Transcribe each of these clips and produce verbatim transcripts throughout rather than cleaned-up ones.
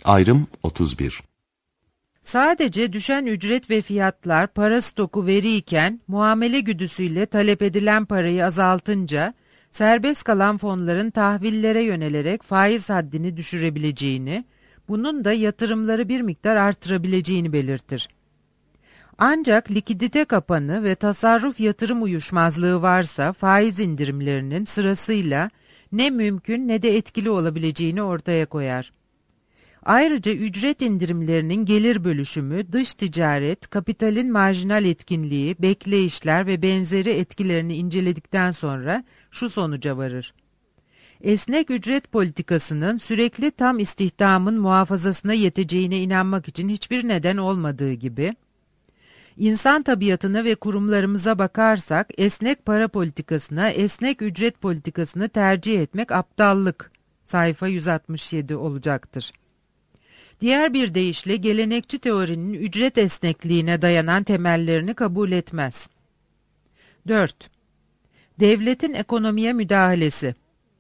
Ayrım otuz bir. Sadece düşen ücret ve fiyatlar para stoku veriyken muamele güdüsüyle talep edilen parayı azaltınca serbest kalan fonların tahvillere yönelerek faiz haddini düşürebileceğini, bunun da yatırımları bir miktar artırabileceğini belirtir. Ancak likidite kapanı ve tasarruf yatırım uyuşmazlığı varsa faiz indirimlerinin sırasıyla ne mümkün ne de etkili olabileceğini ortaya koyar. Ayrıca ücret indirimlerinin gelir bölüşümü, dış ticaret, kapitalin marjinal etkinliği, bekleyişler ve benzeri etkilerini inceledikten sonra şu sonuca varır. Esnek ücret politikasının sürekli tam istihdamın muhafazasına yeteceğine inanmak için hiçbir neden olmadığı gibi, İnsan tabiatına ve kurumlarımıza bakarsak esnek para politikasına, esnek ücret politikasını tercih etmek aptallık, sayfa yüz altmış yedi olacaktır. Diğer bir deyişle gelenekçi teorinin ücret esnekliğine dayanan temellerini kabul etmez. dört. Devletin ekonomiye müdahalesi.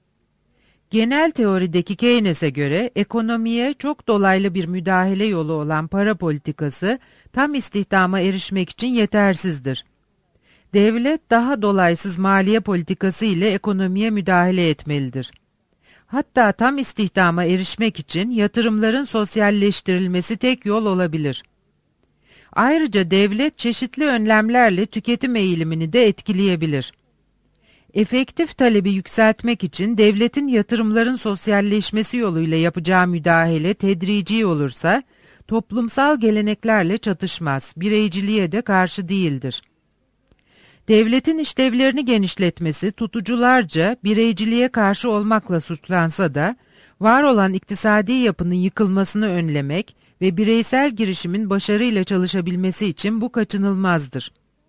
Genel teorideki Keynes'e göre ekonomiye çok dolaylı bir müdahale yolu olan para politikası tam istihdama erişmek için yetersizdir. Devlet daha dolaysız maliye politikası ile ekonomiye müdahale etmelidir. Hatta tam istihdama erişmek için yatırımların sosyalleştirilmesi tek yol olabilir. Ayrıca devlet çeşitli önlemlerle tüketim eğilimini de etkileyebilir. Efektif talebi yükseltmek için devletin yatırımların sosyalleşmesi yoluyla yapacağı müdahale tedrici olursa, toplumsal geleneklerle çatışmaz, bireyciliğe de karşı değildir. Devletin işlevlerini genişletmesi tutucularca bireyciliğe karşı olmakla suçlansa da, var olan iktisadi yapının yıkılmasını önlemek ve bireysel girişimin başarıyla çalışabilmesi için bu kaçınılmazdır.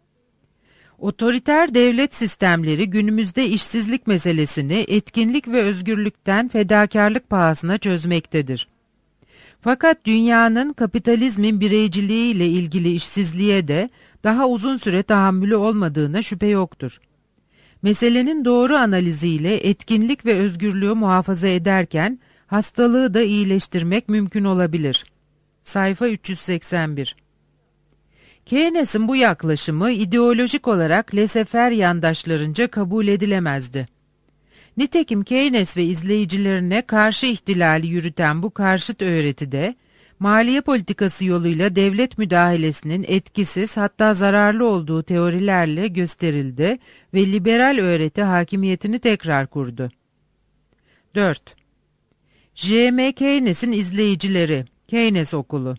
Otoriter devlet sistemleri günümüzde işsizlik meselesini etkinlik ve özgürlükten fedakarlık pahasına çözmektedir. Fakat dünyanın kapitalizmin bireyciliği ile ilgili işsizliğe de daha uzun süre tahammülü olmadığına şüphe yoktur. Meselenin doğru analiziyle etkinlik ve özgürlüğü muhafaza ederken hastalığı da iyileştirmek mümkün olabilir. Sayfa üç yüz seksen bir. Keynes'in bu yaklaşımı ideolojik olarak laissez-faire yandaşlarınca kabul edilemezdi. Nitekim Keynes ve izleyicilerine karşı ihtilali yürüten bu karşıt öğretide, maliye politikası yoluyla devlet müdahalesinin etkisiz hatta zararlı olduğu teorilerle gösterildi ve liberal öğreti hakimiyetini tekrar kurdu. dört. J M Keynes'in izleyicileri, Keynes Okulu.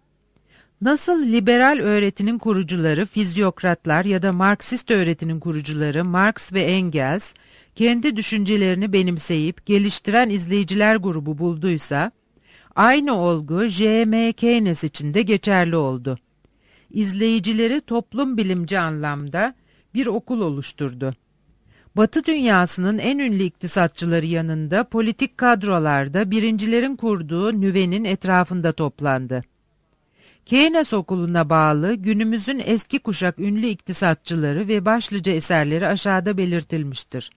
Nasıl liberal öğretinin kurucuları fizyokratlar ya da Marksist öğretinin kurucuları Marx ve Engels, kendi düşüncelerini benimseyip geliştiren izleyiciler grubu bulduysa, aynı olgu J M Keynes için de geçerli oldu. İzleyicileri toplum bilimci anlamda bir okul oluşturdu. Batı dünyasının en ünlü iktisatçıları yanında politik kadrolarda birincilerin kurduğu nüvenin etrafında toplandı. Keynes Okulu'na bağlı günümüzün eski kuşak ünlü iktisatçıları ve başlıca eserleri aşağıda belirtilmiştir.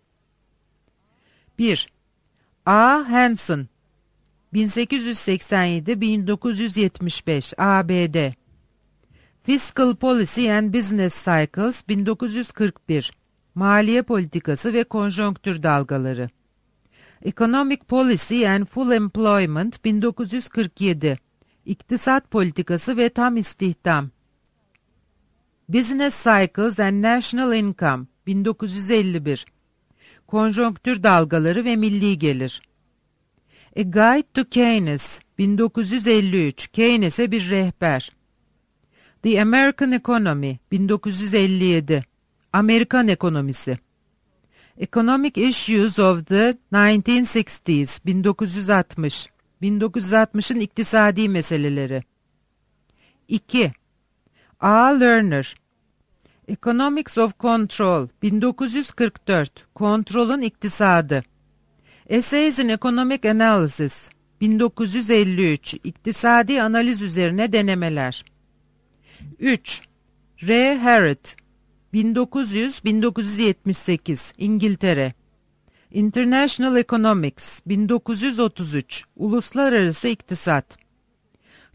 bir. A. Hansen bin sekiz yüz seksen yedi - bin dokuz yüz yetmiş beş A B D Fiscal Policy and Business Cycles bin dokuz yüz kırk bir Maliye Politikası ve Konjonktür Dalgaları Economic Policy and Full Employment bin dokuz yüz kırk yedi İktisat Politikası ve Tam İstihdam Business Cycles and National Income bin dokuz yüz elli bir Konjonktür Dalgaları ve Milli Gelir A Guide to Keynes bin dokuz yüz elli üç Keynes'e bir rehber The American Economy bin dokuz yüz elli yedi Amerikan Ekonomisi Economic Issues of the nineteen sixties bin dokuz yüz altmış bin dokuz yüz altmışın iktisadi meseleleri iki. A. Lerner Economics of Control bin dokuz yüz kırk dört Kontrolün İktisadı Essays in Economic Analysis bin dokuz yüz elli üç İktisadi Analiz Üzerine Denemeler üç. R. Harrod bin dokuz yüz - bin dokuz yüz yetmiş sekiz İngiltere International Economics bin dokuz yüz otuz üç Uluslararası İktisat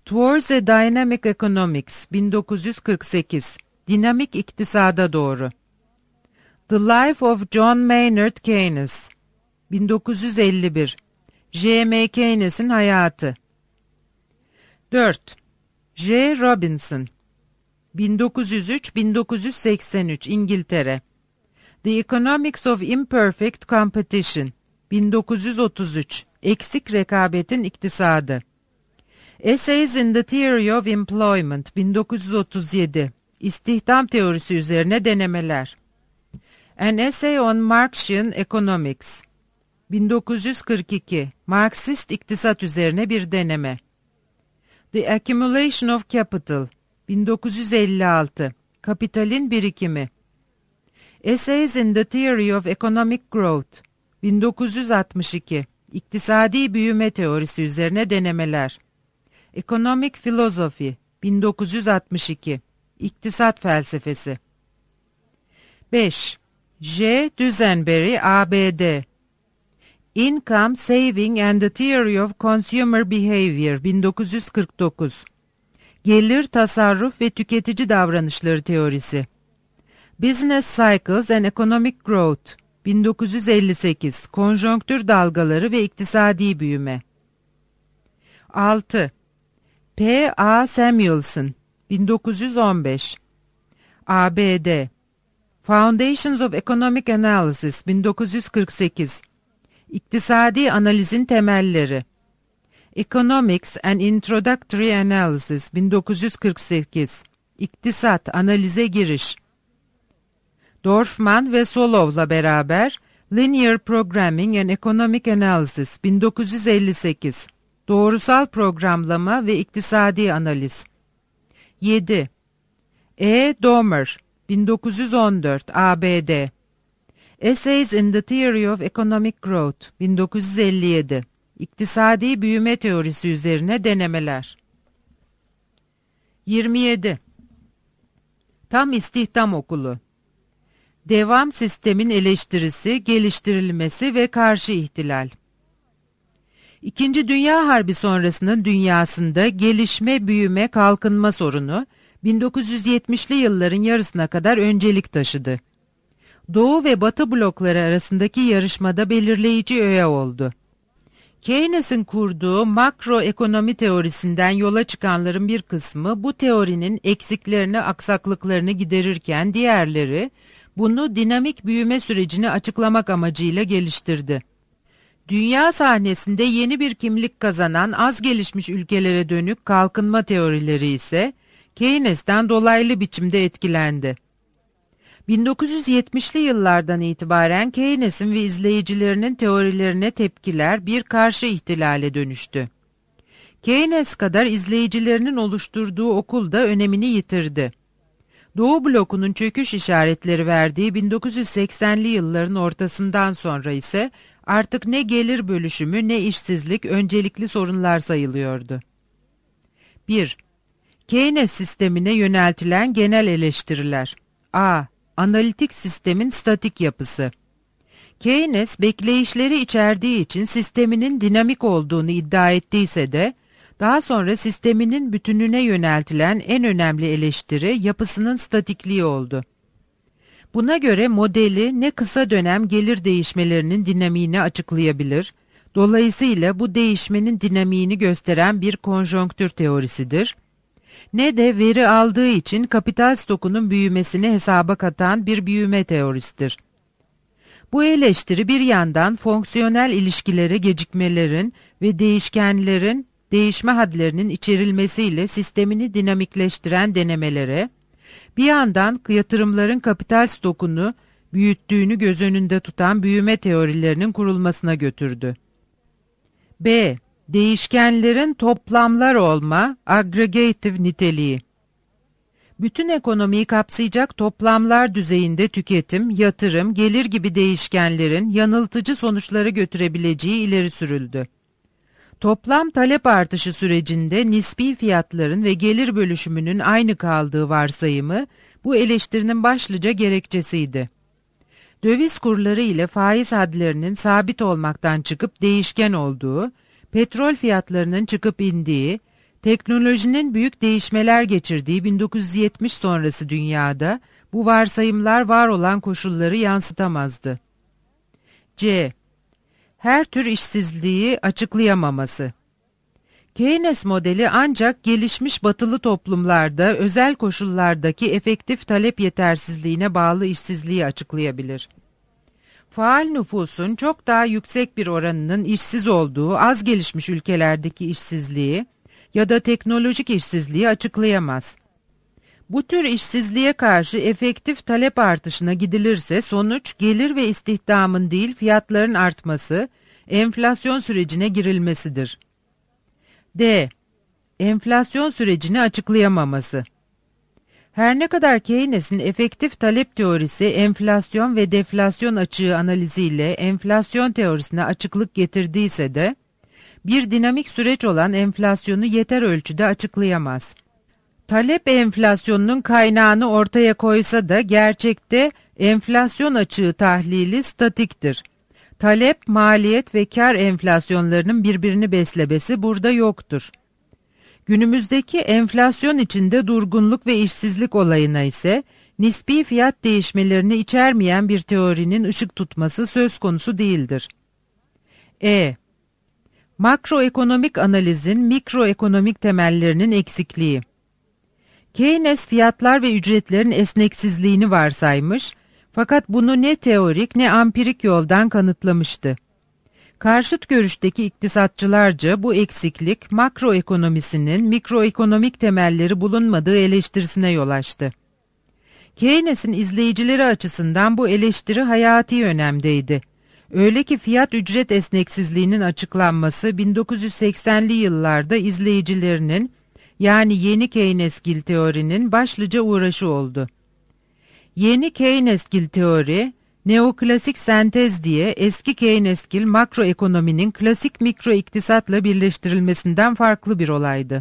Towards a Dynamic Economics bin dokuz yüz kırk sekiz. Dinamik iktisada doğru. The Life of John Maynard Keynes bin dokuz yüz elli bir. J M Keynes'in hayatı. dört. J. Robinson bin dokuz yüz üç - bin dokuz yüz seksen üç İngiltere. The Economics of Imperfect Competition bin dokuz yüz otuz üç. Eksik rekabetin iktisadı. Essays in the Theory of Employment bin dokuz yüz otuz yedi. İstihdam teorisi üzerine denemeler. An Essay on Marxian Economics bin dokuz yüz kırk iki. Marksist iktisat üzerine bir deneme. The Accumulation of Capital bin dokuz yüz elli altı. Kapitalin birikimi. Essays in the Theory of Economic Growth bin dokuz yüz altmış iki. İktisadi büyüme teorisi üzerine denemeler. Economic Philosophy bin dokuz yüz altmış iki. İktisat felsefesi. beş. J. Dusenberry A B D. Income, Saving and the Theory of Consumer Behavior bin dokuz yüz kırk dokuz. Gelir, tasarruf ve tüketici davranışları teorisi. Business Cycles and Economic Growth bin dokuz yüz elli sekiz. Konjonktür dalgaları ve iktisadi büyüme. altı. P. A. Samuelson bin dokuz yüz on beş. A B D. Foundations of Economic Analysis bin dokuz yüz kırk sekiz. İktisadi analizin temelleri. Economics and Introductory Analysis bin dokuz yüz kırk sekiz. İktisat, analize giriş. Dorfman ve Solov'la beraber Linear Programming and Economic Analysis bin dokuz yüz elli sekiz. Doğrusal programlama ve iktisadi analiz. yedi. E. Domer bin dokuz yüz on dört A B D. Essays in the Theory of Economic Growth bin dokuz yüz elli yedi. İktisadi büyüme teorisi üzerine denemeler. yirmi yedi. Tam İstihdam Okulu. Devam sistemin eleştirisi, geliştirilmesi ve karşı ihtilal. İkinci Dünya Harbi sonrasının dünyasında gelişme, büyüme, kalkınma sorunu bin dokuz yüz yetmişli yılların yarısına kadar öncelik taşıdı. Doğu ve Batı blokları arasındaki yarışmada belirleyici öğe oldu. Keynes'in kurduğu makro ekonomi teorisinden yola çıkanların bir kısmı bu teorinin eksiklerini, aksaklıklarını giderirken diğerleri bunu dinamik büyüme sürecini açıklamak amacıyla geliştirdi. Dünya sahnesinde yeni bir kimlik kazanan az gelişmiş ülkelere dönük kalkınma teorileri ise Keynes'ten dolaylı biçimde etkilendi. bin dokuz yüz yetmişli yıllardan itibaren Keynes'in ve izleyicilerinin teorilerine tepkiler bir karşı ihtilale dönüştü. Keynes kadar izleyicilerinin oluşturduğu okul da önemini yitirdi. Doğu blokunun çöküş işaretleri verdiği bin dokuz yüz seksenli yılların ortasından sonra ise artık ne gelir bölüşümü ne işsizlik öncelikli sorunlar sayılıyordu. bir. Keynes sistemine yöneltilen genel eleştiriler. A. Analitik sistemin statik yapısı. Keynes, bekleyişleri içerdiği için sisteminin dinamik olduğunu iddia ettiyse de, daha sonra sisteminin bütününe yöneltilen en önemli eleştiri yapısının statikliği oldu. Buna göre modeli ne kısa dönem gelir değişmelerinin dinamiğini açıklayabilir, dolayısıyla bu değişmenin dinamiğini gösteren bir konjonktür teorisidir, ne de veri aldığı için kapital stokunun büyümesini hesaba katan bir büyüme teorisidir. Bu eleştiri bir yandan fonksiyonel ilişkilere gecikmelerin ve değişkenlerin, değişme hadlerinin içerilmesiyle sistemini dinamikleştiren denemelere, bir yandan yatırımların kapital stokunu büyüttüğünü göz önünde tutan büyüme teorilerinin kurulmasına götürdü. B. Değişkenlerin toplamlar olma, aggregative niteliği. Bütün ekonomiyi kapsayacak toplamlar düzeyinde tüketim, yatırım, gelir gibi değişkenlerin yanıltıcı sonuçları götürebileceği ileri sürüldü. Toplam talep artışı sürecinde nispi fiyatların ve gelir bölüşümünün aynı kaldığı varsayımı bu eleştirinin başlıca gerekçesiydi. Döviz kurları ile faiz hadlerinin sabit olmaktan çıkıp değişken olduğu, petrol fiyatlarının çıkıp indiği, Teknolojinin büyük değişmeler geçirdiği bin dokuz yüz yetmiş sonrası dünyada bu varsayımlar var olan koşulları yansıtamazdı. C. Her tür işsizliği açıklayamaması. Keynes modeli ancak gelişmiş batılı toplumlarda özel koşullardaki efektif talep yetersizliğine bağlı işsizliği açıklayabilir. Faal nüfusun çok daha yüksek bir oranının işsiz olduğu az gelişmiş ülkelerdeki işsizliği ya da teknolojik işsizliği açıklayamaz. Bu tür işsizliğe karşı efektif talep artışına gidilirse sonuç gelir ve istihdamın değil fiyatların artması, enflasyon sürecine girilmesidir. D. Enflasyon sürecini açıklayamaması. Her ne kadar Keynes'in efektif talep teorisi enflasyon ve deflasyon açığı analiziyle enflasyon teorisine açıklık getirdiyse de, bir dinamik süreç olan enflasyonu yeter ölçüde açıklayamaz. Talep enflasyonunun kaynağını ortaya koysa da gerçekte enflasyon açığı tahlili statiktir. Talep, maliyet ve kar enflasyonlarının birbirini beslemesi burada yoktur. Günümüzdeki enflasyon içinde durgunluk ve işsizlik olayına ise nispi fiyat değişmelerini içermeyen bir teorinin ışık tutması söz konusu değildir. E. Makroekonomik analizin mikroekonomik temellerinin eksikliği. Keynes fiyatlar ve ücretlerin esneksizliğini varsaymış, fakat bunu ne teorik ne ampirik yoldan kanıtlamıştı. Karşıt görüşteki iktisatçılarca bu eksiklik makroekonomisinin mikroekonomik temelleri bulunmadığı eleştirisine yol açtı. Keynes'in izleyicileri açısından bu eleştiri hayati önemdeydi. Öyle ki fiyat ücret esneksizliğinin açıklanması bin dokuz yüz seksenli yıllarda izleyicilerinin yani yeni Keynesgil teorinin başlıca uğraşı oldu. Yeni Keynesgil teori, neoklasik sentez diye eski Keynesgil makroekonominin klasik mikro iktisatla birleştirilmesinden farklı bir olaydı.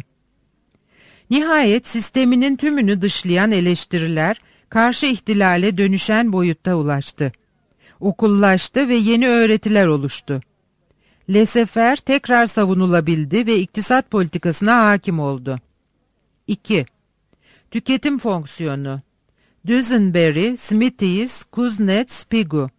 Nihayet sisteminin tümünü dışlayan eleştiriler karşı ihtilale dönüşen boyutta ulaştı. Okullaştı ve yeni öğretiler oluştu. Laissez-faire tekrar savunulabildi ve iktisat politikasına hakim oldu. iki. Tüketim fonksiyonu. Duesenberry, Smithies, Kuznets, Pigou.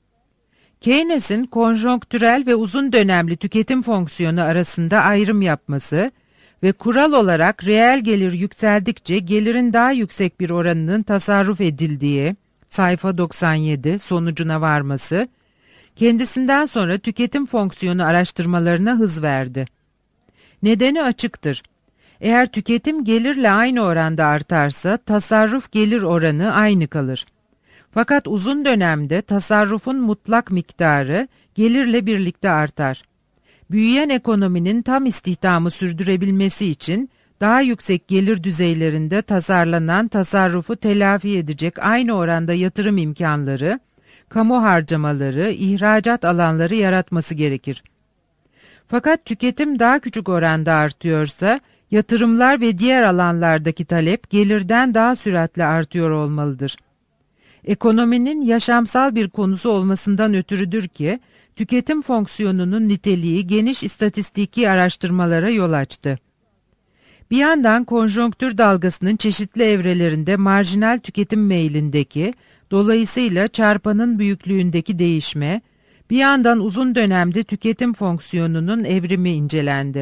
Keynes'in konjonktürel ve uzun dönemli tüketim fonksiyonu arasında ayrım yapması ve kural olarak reel gelir yükseldikçe gelirin daha yüksek bir oranının tasarruf edildiği, sayfa doksan yedi sonucuna varması, kendisinden sonra tüketim fonksiyonu araştırmalarına hız verdi. Nedeni açıktır. Eğer tüketim gelirle aynı oranda artarsa tasarruf gelir oranı aynı kalır. Fakat uzun dönemde tasarrufun mutlak miktarı gelirle birlikte artar. Büyüyen ekonominin tam istihdamı sürdürebilmesi için daha yüksek gelir düzeylerinde tasarlanan tasarrufu telafi edecek aynı oranda yatırım imkanları, kamu harcamaları, ihracat alanları yaratması gerekir. Fakat tüketim daha küçük oranda artıyorsa, yatırımlar ve diğer alanlardaki talep gelirden daha süratle artıyor olmalıdır. Ekonominin yaşamsal bir konusu olmasından ötürüdür ki, tüketim fonksiyonunun niteliği geniş istatistiki araştırmalara yol açtı. Bir yandan konjonktür dalgasının çeşitli evrelerinde marjinal tüketim meylindeki, dolayısıyla çarpanın büyüklüğündeki değişme, bir yandan uzun dönemde tüketim fonksiyonunun evrimi incelendi.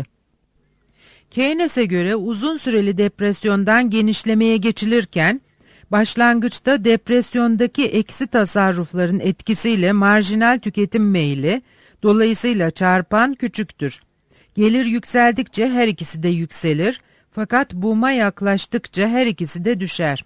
Keynes'e göre uzun süreli depresyondan genişlemeye geçilirken, başlangıçta depresyondaki eksi tasarrufların etkisiyle marjinal tüketim meyli, dolayısıyla çarpan küçüktür. Gelir yükseldikçe her ikisi de yükselir, fakat boom'a yaklaştıkça her ikisi de düşer.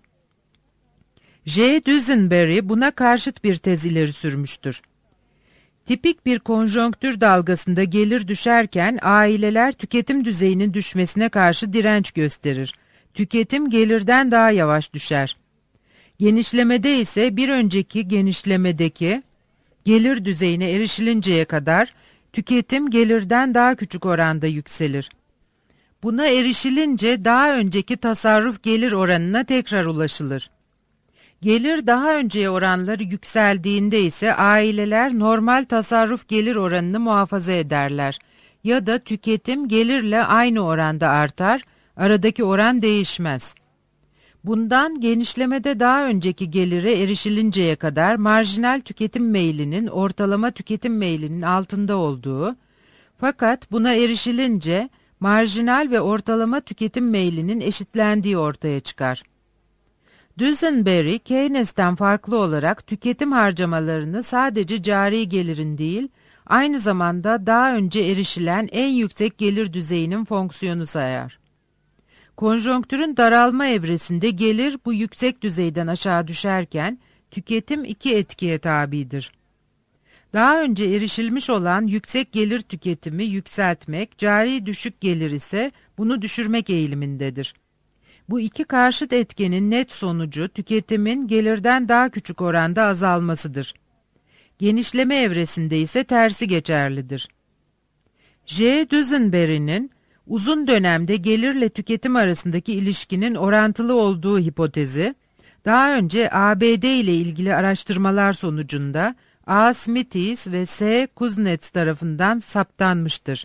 J. Duesenberry buna karşıt bir tez ileri sürmüştür. Tipik bir konjonktür dalgasında gelir düşerken aileler tüketim düzeyinin düşmesine karşı direnç gösterir. Tüketim gelirden daha yavaş düşer. Genişlemede ise bir önceki genişlemedeki gelir düzeyine erişilinceye kadar tüketim gelirden daha küçük oranda yükselir. Buna erişilince daha önceki tasarruf gelir oranına tekrar ulaşılır. Gelir daha önceye oranları yükseldiğinde ise aileler normal tasarruf gelir oranını muhafaza ederler. ya da tüketim gelirle aynı oranda artar, aradaki oran değişmez. Bundan genişlemede daha önceki gelire erişilinceye kadar marjinal tüketim meylinin ortalama tüketim meylinin altında olduğu, fakat buna erişilince marjinal ve ortalama tüketim meylinin eşitlendiği ortaya çıkar. Dusenberry, Keynes'ten farklı olarak tüketim harcamalarını sadece cari gelirin değil, aynı zamanda daha önce erişilen en yüksek gelir düzeyinin fonksiyonu sayar. Konjonktürün daralma evresinde gelir bu yüksek düzeyden aşağı düşerken, tüketim iki etkiye tabidir. Daha önce erişilmiş olan yüksek gelir tüketimi yükseltmek, cari düşük gelir ise bunu düşürmek eğilimindedir. Bu iki karşıt etkenin net sonucu tüketimin gelirden daha küçük oranda azalmasıdır. Genişleme evresinde ise tersi geçerlidir. J. Dusenberry'nin uzun dönemde gelirle tüketim arasındaki ilişkinin orantılı olduğu hipotezi, daha önce A B D ile ilgili araştırmalar sonucunda A. Smithies ve S. Kuznets tarafından saptanmıştır.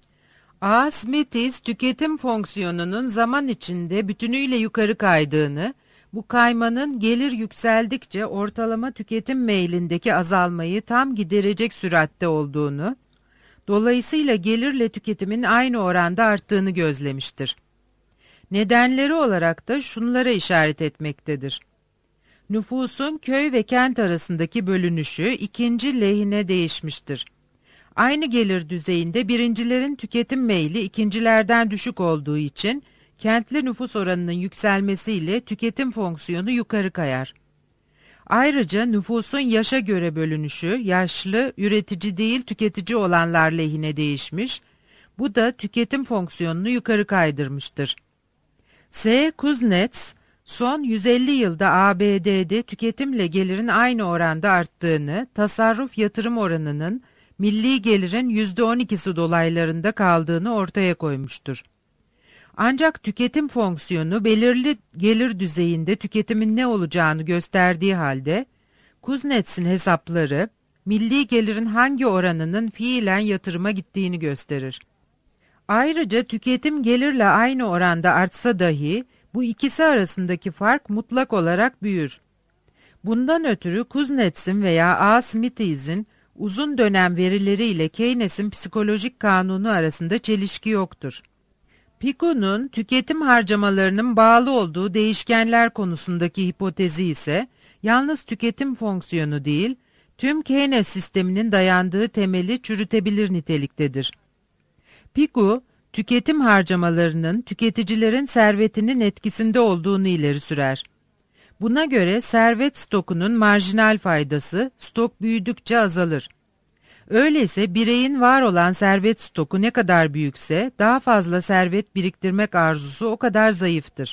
A. Smithies, tüketim fonksiyonunun zaman içinde bütünüyle yukarı kaydığını, bu kaymanın gelir yükseldikçe ortalama tüketim meylindeki azalmayı tam giderecek süratte olduğunu, dolayısıyla gelirle tüketimin aynı oranda arttığını gözlemiştir. Nedenleri olarak da şunlara işaret etmektedir. Nüfusun köy ve kent arasındaki bölünüşü ikinci lehine değişmiştir. Aynı gelir düzeyinde birincilerin tüketim meyli ikincilerden düşük olduğu için kentli nüfus oranının yükselmesiyle tüketim fonksiyonu yukarı kayar. Ayrıca nüfusun yaşa göre bölünüşü yaşlı, üretici değil tüketici olanlar lehine değişmiş, bu da tüketim fonksiyonunu yukarı kaydırmıştır. S. Kuznets, son yüz elli yılda A B D'de tüketimle gelirin aynı oranda arttığını, tasarruf yatırım oranının milli gelirin yüzde on ikisi dolaylarında kaldığını ortaya koymuştur. Ancak tüketim fonksiyonu belirli gelir düzeyinde tüketimin ne olacağını gösterdiği halde, Kuznets'in hesapları, milli gelirin hangi oranının fiilen yatırıma gittiğini gösterir. Ayrıca tüketim gelirle aynı oranda artsa dahi, bu ikisi arasındaki fark mutlak olarak büyür. Bundan ötürü Kuznets'in veya A. Smithies'in uzun dönem verileriyle Keynes'in psikolojik kanunu arasında çelişki yoktur. Picou'nun tüketim harcamalarının bağlı olduğu değişkenler konusundaki hipotezi ise yalnız tüketim fonksiyonu değil, tüm Keynes sisteminin dayandığı temeli çürütebilir niteliktedir. Picou, tüketim harcamalarının tüketicilerin servetinin etkisinde olduğunu ileri sürer. Buna göre servet stokunun marjinal faydası stok büyüdükçe azalır. Öyleyse bireyin var olan servet stoku ne kadar büyükse daha fazla servet biriktirmek arzusu o kadar zayıftır.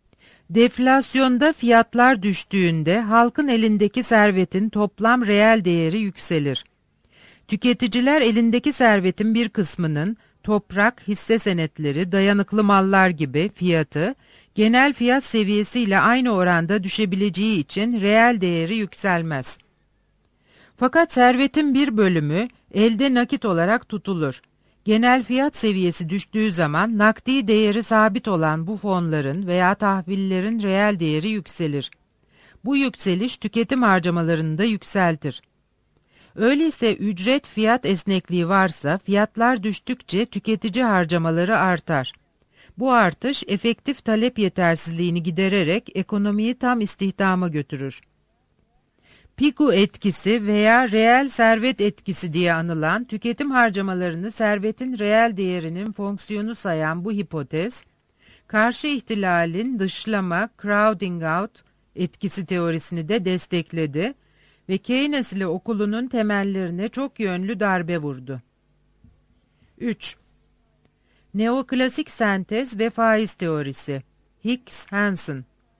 Deflasyonda fiyatlar düştüğünde halkın elindeki servetin toplam reel değeri yükselir. Tüketiciler elindeki servetin bir kısmının toprak, hisse senetleri, dayanıklı mallar gibi fiyatı genel fiyat seviyesiyle aynı oranda düşebileceği için reel değeri yükselmez. Fakat servetin bir bölümü elde nakit olarak tutulur. Genel fiyat seviyesi düştüğü zaman nakdi değeri sabit olan bu fonların veya tahvillerin reel değeri yükselir. Bu yükseliş tüketim harcamalarını da yükseltir. Öyleyse ücret fiyat esnekliği varsa fiyatlar düştükçe tüketici harcamaları artar. Bu artış efektif talep yetersizliğini gidererek ekonomiyi tam istihdama götürür. Picou etkisi veya reel servet etkisi diye anılan tüketim harcamalarını servetin reel değerinin fonksiyonu sayan bu hipotez, karşı ihtilalin dışlama, crowding out etkisi teorisini de destekledi ve Keynes ile okulunun temellerine çok yönlü darbe vurdu. üç. Neoklasik sentez ve faiz teorisi. Hicks-Hansen.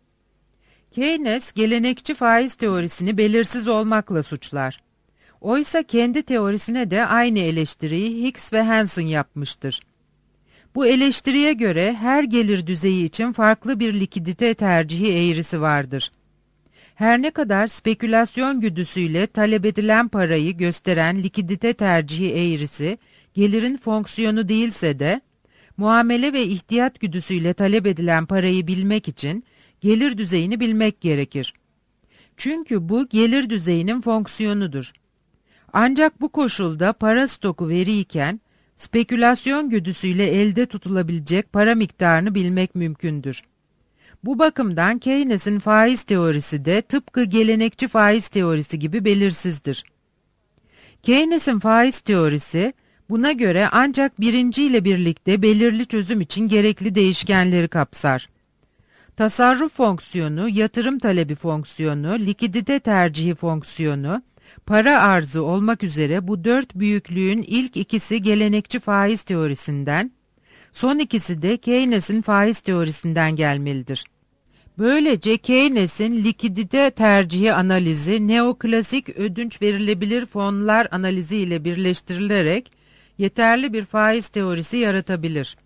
Keynes, gelenekçi faiz teorisini belirsiz olmakla suçlar. Oysa kendi teorisine de aynı eleştiriyi Hicks ve Hansen yapmıştır. Bu eleştiriye göre her gelir düzeyi için farklı bir likidite tercihi eğrisi vardır. Her ne kadar spekülasyon güdüsüyle talep edilen parayı gösteren likidite tercihi eğrisi, gelirin fonksiyonu değilse de, muamele ve ihtiyat güdüsüyle talep edilen parayı bilmek için gelir düzeyini bilmek gerekir. Çünkü bu gelir düzeyinin fonksiyonudur. Ancak bu koşulda para stoku veriyken, spekülasyon güdüsüyle elde tutulabilecek para miktarını bilmek mümkündür. Bu bakımdan Keynes'in faiz teorisi de tıpkı gelenekçi faiz teorisi gibi belirsizdir. Keynes'in faiz teorisi, buna göre ancak birinci ile birlikte belirli çözüm için gerekli değişkenleri kapsar. Tasarruf fonksiyonu, yatırım talebi fonksiyonu, likidite tercihi fonksiyonu, para arzı olmak üzere bu dört büyüklüğün ilk ikisi gelenekçi faiz teorisinden, son ikisi de Keynes'in faiz teorisinden gelmelidir. Böylece Keynes'in likidite tercihi analizi, neoklasik ödünç verilebilir fonlar analizi ile birleştirilerek yeterli bir faiz teorisi yaratabilir.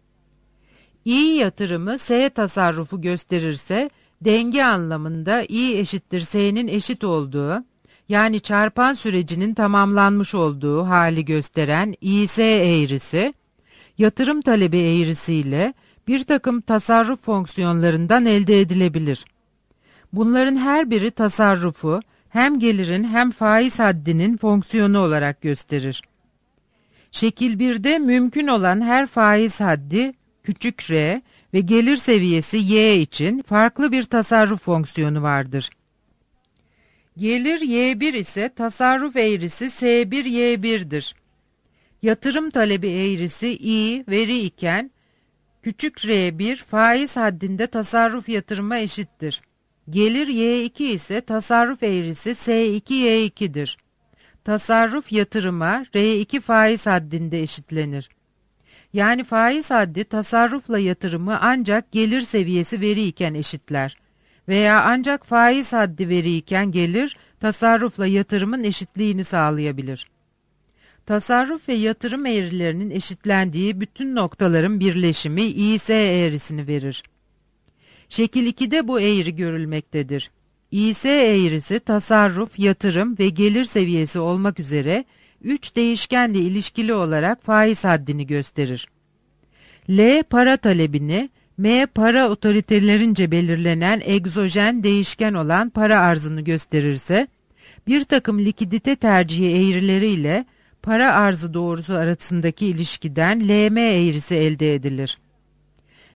İ yatırımı S tasarrufu gösterirse, denge anlamında I eşittir S'nin eşit olduğu, yani çarpan sürecinin tamamlanmış olduğu hali gösteren İ S eğrisi, yatırım talebi eğrisiyle bir takım tasarruf fonksiyonlarından elde edilebilir. Bunların her biri tasarrufu hem gelirin hem faiz haddinin fonksiyonu olarak gösterir. Şekil birde mümkün olan her faiz haddi küçük r ve gelir seviyesi y için farklı bir tasarruf fonksiyonu vardır. Gelir y bir ise tasarruf eğrisi s bir y bir'dir. Yatırım talebi eğrisi i veri iken küçük r bir faiz haddinde tasarruf yatırıma eşittir. Gelir y iki ise tasarruf eğrisi s iki y iki'dir. Tasarruf yatırıma r iki faiz haddinde eşitlenir. Yani faiz haddi tasarrufla yatırımı ancak gelir seviyesi veri iken eşitler veya ancak faiz haddi veri iken gelir tasarrufla yatırımın eşitliğini sağlayabilir. Tasarruf ve yatırım eğrilerinin eşitlendiği bütün noktaların birleşimi İ S eğrisini verir. Şekil iki'de bu eğri görülmektedir. İ S eğrisi tasarruf, yatırım ve gelir seviyesi olmak üzere üç değişkenle ilişkili olarak faiz haddini gösterir. L para talebini, M para otoritelerince belirlenen egzojen değişken olan para arzını gösterirse, bir takım likidite tercihi eğrileriyle para arzı doğrusu arasındaki ilişkiden L M eğrisi elde edilir.